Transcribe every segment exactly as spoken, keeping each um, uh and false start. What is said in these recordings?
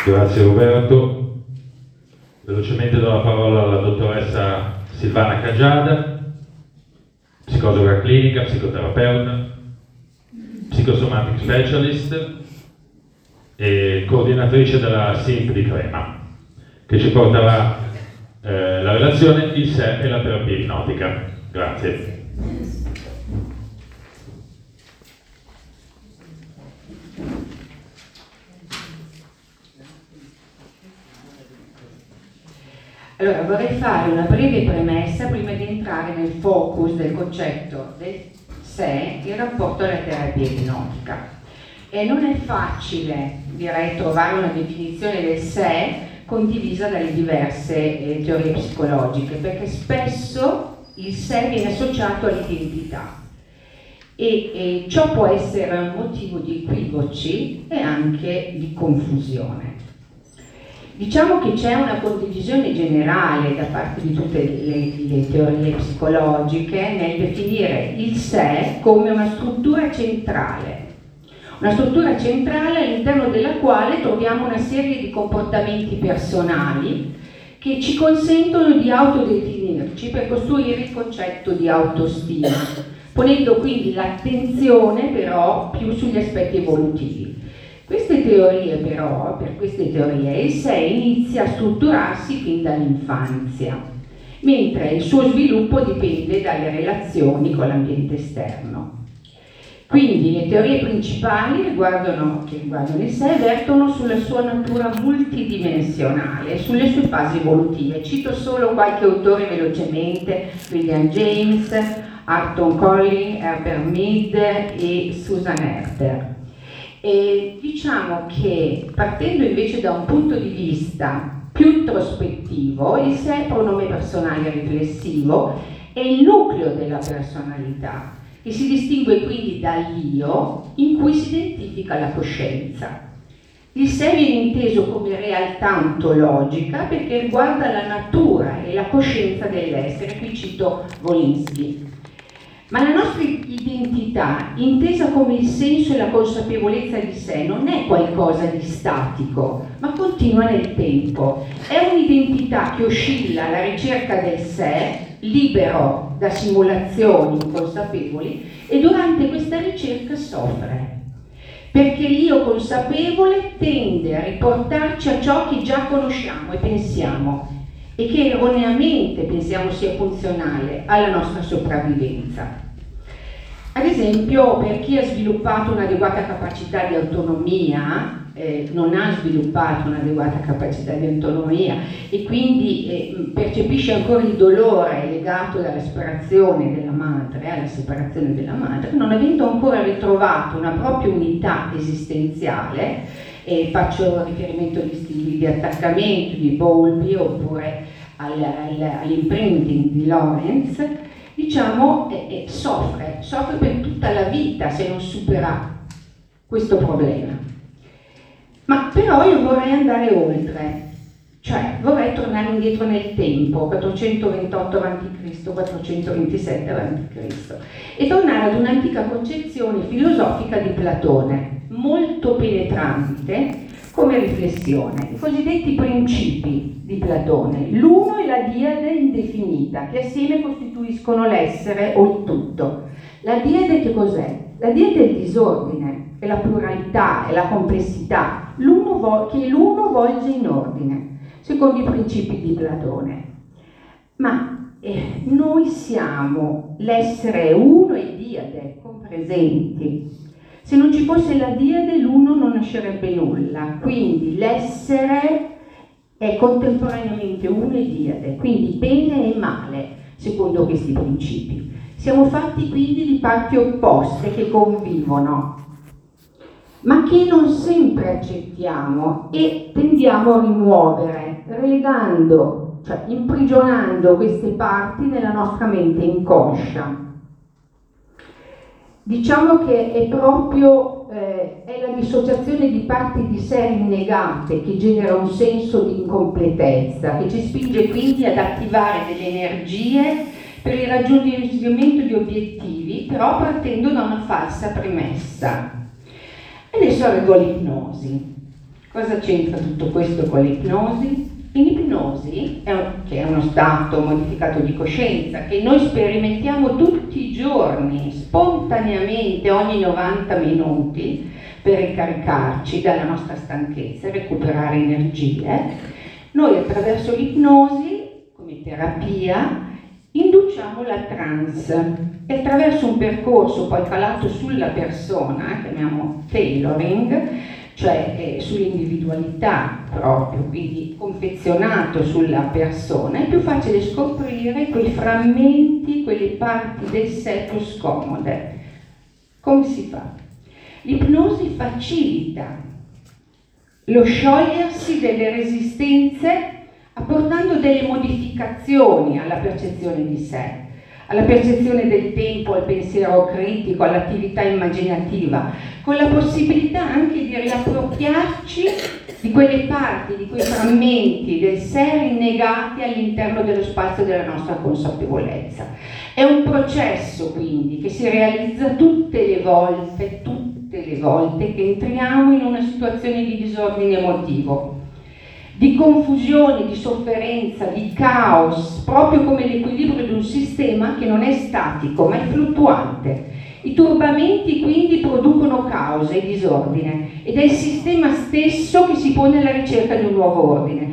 Grazie Roberto. Velocemente do la parola alla dottoressa Silvana Caggiada, psicologa clinica, psicoterapeuta, psychosomatic specialist e coordinatrice della S I M P di Crema, che ci porterà eh, la relazione, il sé e la terapia ipnotica. Grazie. Allora, vorrei fare una breve premessa prima di entrare nel focus del concetto del sé in rapporto alla terapia ipnotica. E non è facile, direi, trovare una definizione del sé condivisa dalle diverse eh, teorie psicologiche, perché spesso il sé viene associato all'identità e, e ciò può essere un motivo di equivoci e anche di confusione. Diciamo che c'è una condivisione generale da parte di tutte le, le teorie psicologiche nel definire il sé come una struttura centrale, una struttura centrale all'interno della quale troviamo una serie di comportamenti personali che ci consentono di autodefinirci per costruire il concetto di autostima, ponendo quindi l'attenzione però più sugli aspetti evolutivi. Queste teorie però, per queste teorie, il sé inizia a strutturarsi fin dall'infanzia, mentre il suo sviluppo dipende dalle relazioni con l'ambiente esterno. Quindi le teorie principali riguardano, che riguardano il sé vertono sulla sua natura multidimensionale, sulle sue fasi evolutive. Cito solo qualche autore velocemente: William James, Arthur Collins, Herbert Mead e Susan Herter. E diciamo che, partendo invece da un punto di vista più introspettivo, il sé è pronome personale riflessivo, è il nucleo della personalità e si distingue quindi dall'io in cui si identifica la coscienza. Il sé viene inteso come realtà ontologica perché riguarda la natura e la coscienza dell'essere, qui cito Wolinski. Ma la nostra identità, intesa come il senso e la consapevolezza di sé, non è qualcosa di statico, ma continua nel tempo. È un'identità che oscilla alla ricerca del sé, libero da simulazioni inconsapevoli, e durante questa ricerca soffre. Perché l'io consapevole tende a riportarci a ciò che già conosciamo e pensiamo, e che erroneamente pensiamo sia funzionale alla nostra sopravvivenza. Ad esempio, per chi ha sviluppato un'adeguata capacità di autonomia, eh, non ha sviluppato un'adeguata capacità di autonomia e quindi eh, percepisce ancora il dolore legato alla separazione della madre, alla separazione della madre, non avendo ancora ritrovato una propria unità esistenziale. E faccio riferimento agli stili di attaccamento di Bowlby oppure al, al, all'imprinting di Lawrence, diciamo eh, eh, soffre, soffre per tutta la vita se non supera questo problema. Ma però io vorrei andare oltre, cioè vorrei tornare indietro nel tempo, quattrocentoventotto avanti Cristo, quattrocentoventisette avanti Cristo, e tornare ad un'antica concezione filosofica di Platone, molto penetrante come riflessione, i cosiddetti principi di Platone. L'uno è la diade indefinita, che assieme costituiscono l'essere o il tutto. La diade che cos'è? La diade è il disordine, è la pluralità, è la complessità, l'uno vo- che l'uno volge in ordine, secondo i principi di Platone. Ma eh, noi siamo l'essere uno e diade, compresenti. Se non ci fosse la diade, l'uno non nascerebbe nulla, quindi l'essere è contemporaneamente uno e diade, quindi bene e male, secondo questi principi. Siamo fatti quindi di parti opposte che convivono, ma che non sempre accettiamo e tendiamo a rimuovere, relegando, cioè imprigionando queste parti nella nostra mente inconscia. Diciamo che è proprio eh, è la dissociazione di parti di sé rinnegate che genera un senso di incompletezza, che ci spinge quindi ad attivare delle energie per il raggiungimento di obiettivi, però partendo da una falsa premessa. Adesso arrivo all'ipnosi. Cosa c'entra tutto questo con l'ipnosi? In ipnosi, è un, che è uno stato modificato di coscienza, che noi sperimentiamo tutti i giorni, spontaneamente, ogni novanta minuti, per ricaricarci dalla nostra stanchezza e recuperare energie, noi attraverso l'ipnosi, come terapia, induciamo la trance e attraverso un percorso poi calato sulla persona, chiamiamo tailoring, cioè eh, sull'individualità proprio, quindi confezionato sulla persona, è più facile scoprire quei frammenti, quelle parti del sé più scomode. Come si fa? L'ipnosi facilita lo sciogliersi delle resistenze apportando delle modificazioni alla percezione di sé, alla percezione del tempo, al pensiero critico, all'attività immaginativa, con la possibilità anche di riappropriarci di quelle parti, di quei frammenti del sé rinnegati all'interno dello spazio della nostra consapevolezza. È un processo quindi che si realizza tutte le volte, tutte le volte che entriamo in una situazione di disordine emotivo, di confusione, di sofferenza, di caos, proprio come l'equilibrio di un sistema che non è statico ma è fluttuante. I turbamenti quindi producono caos e disordine ed è il sistema stesso che si pone alla ricerca di un nuovo ordine.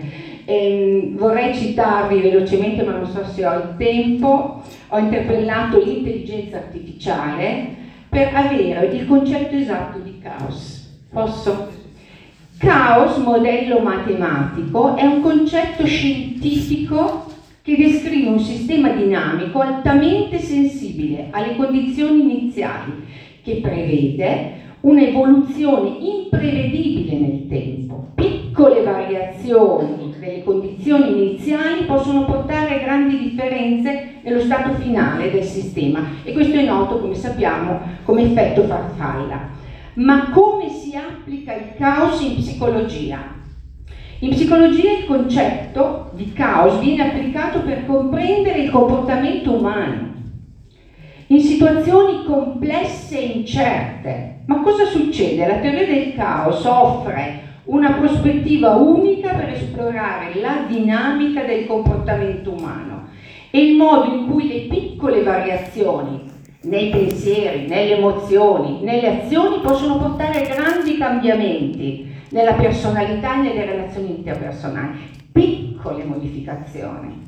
E vorrei citarvi velocemente, ma non so se ho il tempo, ho interpellato l'intelligenza artificiale per avere il concetto esatto di caos. Posso? Caos, modello matematico, è un concetto scientifico che descrive un sistema dinamico altamente sensibile alle condizioni iniziali, che prevede un'evoluzione imprevedibile nel tempo. Piccole variazioni delle condizioni iniziali possono portare a grandi differenze nello stato finale del sistema e questo è noto, come sappiamo, come effetto farfalla. Ma come si applica il caos in psicologia? In psicologia il concetto di caos viene applicato per comprendere il comportamento umano in situazioni complesse e incerte. Ma cosa succede? La teoria del caos offre una prospettiva unica per esplorare la dinamica del comportamento umano e il modo in cui le piccole variazioni nei pensieri, nelle emozioni, nelle azioni possono portare a grandi cambiamenti nella personalità e nelle relazioni interpersonali. Piccole modificazioni.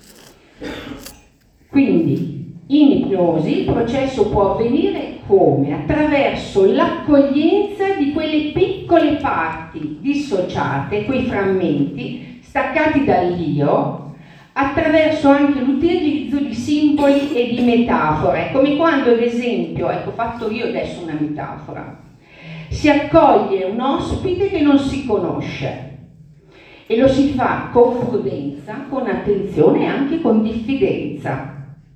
Quindi, in ipnosi il processo può avvenire come? Attraverso l'accoglienza di quelle piccole parti dissociate, quei frammenti staccati dall'io, attraverso anche l'utilizzo di simboli e di metafore, come quando ad esempio, ecco, fatto io adesso una metafora, si accoglie un ospite che non si conosce e lo si fa con prudenza, con attenzione e anche con diffidenza.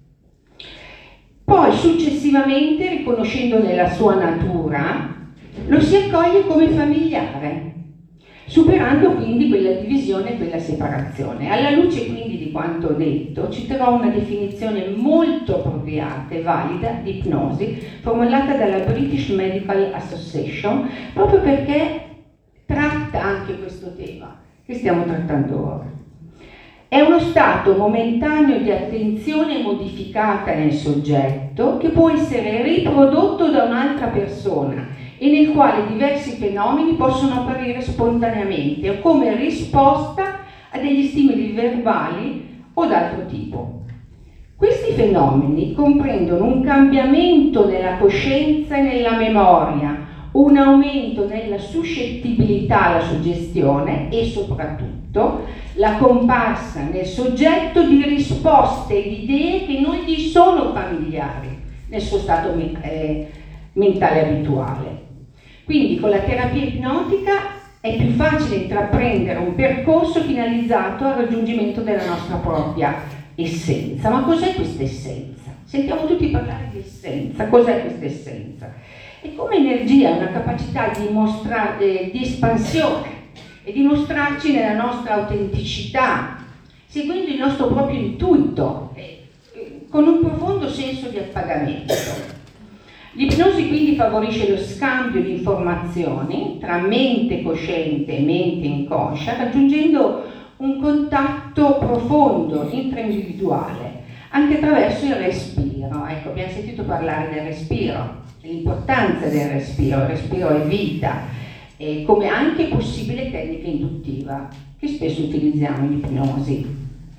Poi successivamente, riconoscendone la sua natura, lo si accoglie come familiare, superando quindi quella divisione e quella separazione. Alla luce quindi di quanto ho detto, citerò una definizione molto appropriata e valida di ipnosi, formulata dalla British Medical Association, proprio perché tratta anche questo tema che stiamo trattando ora. È uno stato momentaneo di attenzione modificata nel soggetto che può essere riprodotto da un'altra persona e nel quale diversi fenomeni possono apparire spontaneamente o come risposta a degli stimoli verbali o d'altro tipo. Questi fenomeni comprendono un cambiamento nella coscienza e nella memoria, un aumento nella suscettibilità alla suggestione e soprattutto la comparsa nel soggetto di risposte e di idee che non gli sono familiari nel suo stato eh, mentale abituale. Quindi con la terapia ipnotica è più facile intraprendere un percorso finalizzato al raggiungimento della nostra propria essenza. Ma cos'è questa essenza? Sentiamo tutti parlare di essenza. Cos'è questa essenza? È come energia, una capacità di, mostra- eh, di espansione e di mostrarci nella nostra autenticità, seguendo il nostro proprio intuito, eh, con un profondo senso di appagamento. L'ipnosi quindi favorisce lo scambio di informazioni tra mente cosciente e mente inconscia, raggiungendo un contatto profondo, intraindividuale, anche attraverso il respiro. Ecco, abbiamo sentito parlare del respiro, l'importanza del respiro, il respiro è vita, e come anche possibile tecnica induttiva, che spesso utilizziamo in ipnosi.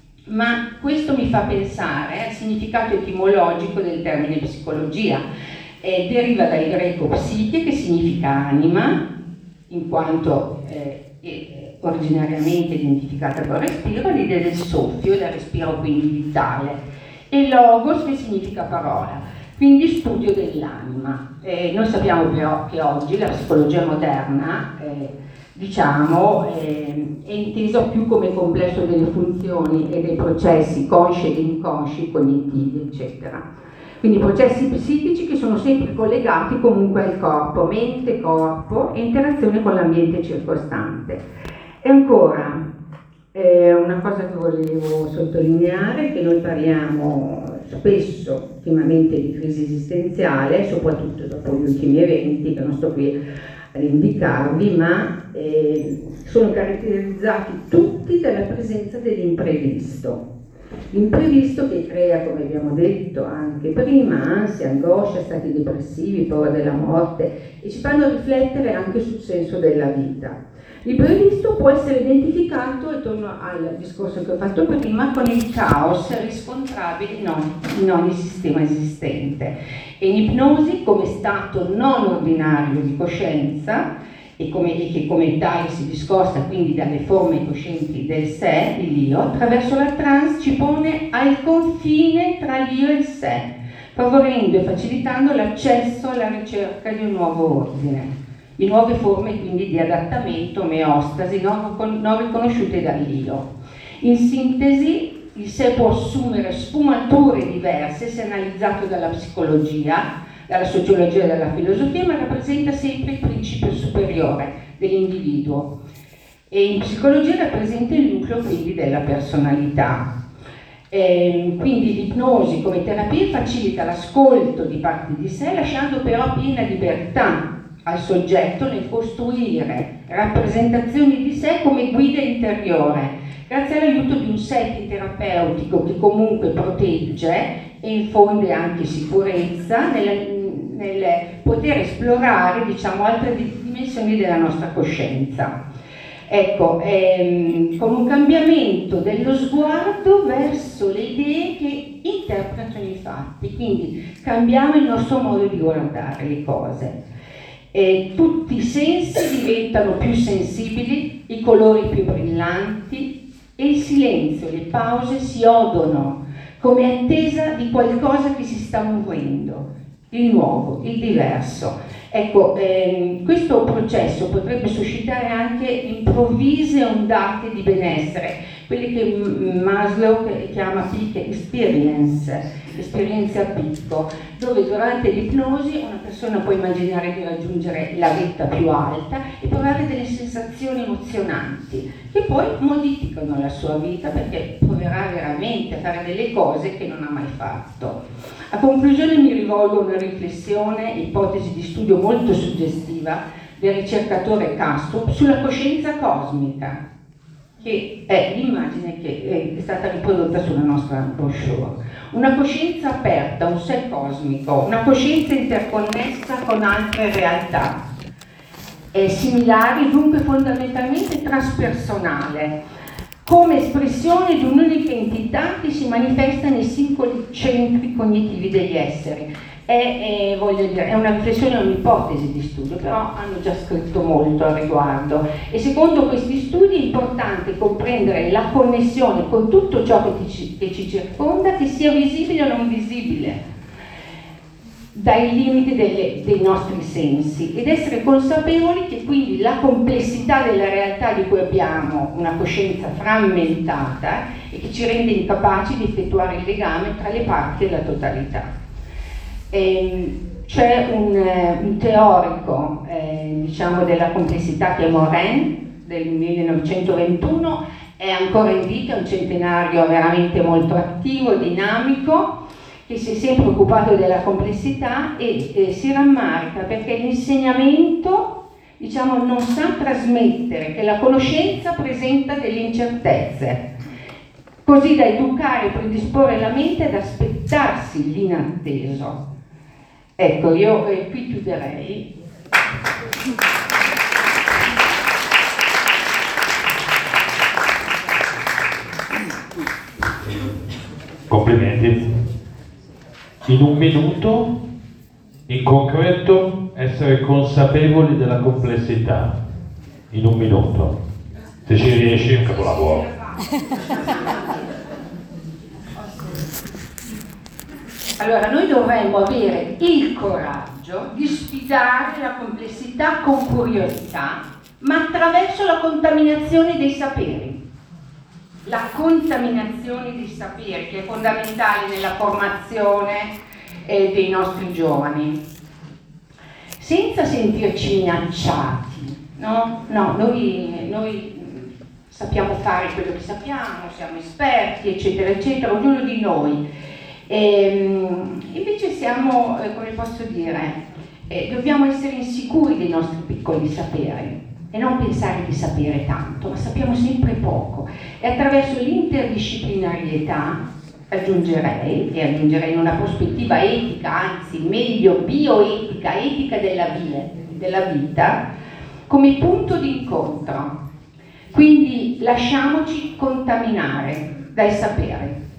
Ma questo mi fa pensare al significato etimologico del termine psicologia. Eh, deriva dal greco psiche, che significa anima, in quanto eh, è originariamente identificata col respiro, l'idea del soffio, del respiro quindi vitale, e logos, che significa parola, quindi studio dell'anima. Eh, noi sappiamo però che oggi la psicologia moderna eh, diciamo, eh, è inteso più come complesso delle funzioni e dei processi consci ed inconsci, cognitivi, eccetera. Quindi processi psichici che sono sempre collegati comunque al corpo, mente, corpo e interazione con l'ambiente circostante. E ancora, eh, una cosa che volevo sottolineare è che noi parliamo spesso ultimamente di crisi esistenziale, soprattutto dopo gli ultimi eventi, che non sto qui ad indicarvi, ma eh, sono caratterizzati tutti dalla presenza dell'imprevisto. L'imprevisto che crea, come abbiamo detto anche prima, ansia, angoscia, stati depressivi, paura della morte, e ci fanno riflettere anche sul senso della vita. L'imprevisto può essere identificato, e torno al discorso che ho fatto prima, con il caos riscontrabile in ogni, in ogni sistema esistente. E in ipnosi, come stato non ordinario di coscienza, e, come, e che come tale si discosta quindi dalle forme coscienti del sé, l'io, attraverso la trance ci pone al confine tra l'io e il sé, favorendo e facilitando l'accesso alla ricerca di un nuovo ordine, di nuove forme quindi di adattamento, omeostasi, non, non riconosciute dall'io. In sintesi, il sé può assumere sfumature diverse se analizzato dalla psicologia, dalla sociologia e dalla filosofia, ma rappresenta sempre il principio superiore dell'individuo. E in psicologia rappresenta il nucleo quindi della personalità. E quindi l'ipnosi come terapia facilita l'ascolto di parti di sé, lasciando però piena libertà al soggetto nel costruire rappresentazioni di sé come guida interiore, grazie all'aiuto di un setting terapeutico che comunque protegge e infonde anche sicurezza nel, nel poter esplorare, diciamo, altre dimensioni della nostra coscienza. Ecco, ehm, con un cambiamento dello sguardo verso le idee che interpretano i fatti, quindi cambiamo il nostro modo di guardare le cose. E tutti i sensi diventano più sensibili, i colori più brillanti e il silenzio, le pause si odono come attesa di qualcosa che si sta muovendo, il nuovo, il diverso. Ecco, ehm, questo processo potrebbe suscitare anche improvvise ondate di benessere, quelli che Maslow chiama peak experience, esperienza a picco, dove durante l'ipnosi una persona può immaginare di raggiungere la vetta più alta e provare delle sensazioni emozionanti che poi modificano la sua vita, perché proverà veramente a fare delle cose che non ha mai fatto. A conclusione mi rivolgo a una riflessione, ipotesi di studio molto suggestiva del ricercatore Kastrup sulla coscienza cosmica, che è l'immagine che è stata riprodotta sulla nostra brochure. Una coscienza aperta, un sé cosmico, una coscienza interconnessa con altre realtà, è similare, dunque fondamentalmente traspersonale, come espressione di un'unica entità che si manifesta nei singoli centri cognitivi degli esseri. È, è, voglio dire, è una riflessione, è un'ipotesi di studio, però hanno già scritto molto al riguardo. E secondo questi studi è importante comprendere la connessione con tutto ciò che ci, che ci circonda, che sia visibile o non visibile, dai limiti delle, dei nostri sensi, ed essere consapevoli che quindi la complessità della realtà di cui abbiamo una coscienza frammentata e che ci rende incapaci di effettuare il legame tra le parti della totalità. E c'è un, un teorico eh, diciamo della complessità che è Morin del millenovecentoventuno, è ancora in vita, è un centenario veramente molto attivo, dinamico, che si è sempre occupato della complessità e eh, si rammarica perché l'insegnamento, diciamo, non sa trasmettere, che la conoscenza presenta delle incertezze, così da educare e predisporre la mente ad aspettarsi l'inatteso. Ecco, io eh, qui chiuderei. Complimenti. In un minuto, in concreto, essere consapevoli della complessità. In un minuto. Se ci riesci, un capolavoro. Allora, noi dovremmo avere il coraggio di sfidare la complessità con curiosità, ma attraverso la contaminazione dei saperi. La contaminazione dei saperi, che è fondamentale nella formazione eh, dei nostri giovani, senza sentirci minacciati, no? No, noi, noi sappiamo fare quello che sappiamo, siamo esperti, eccetera, eccetera, ognuno di noi. E, invece siamo, eh, come posso dire, eh, dobbiamo essere insicuri dei nostri piccoli saperi e non pensare di sapere tanto, ma sappiamo sempre poco. E attraverso l'interdisciplinarietà, aggiungerei, e aggiungerei in una prospettiva etica, anzi meglio bioetica, etica della, via, della vita, come punto di incontro. Quindi lasciamoci contaminare dai saperi.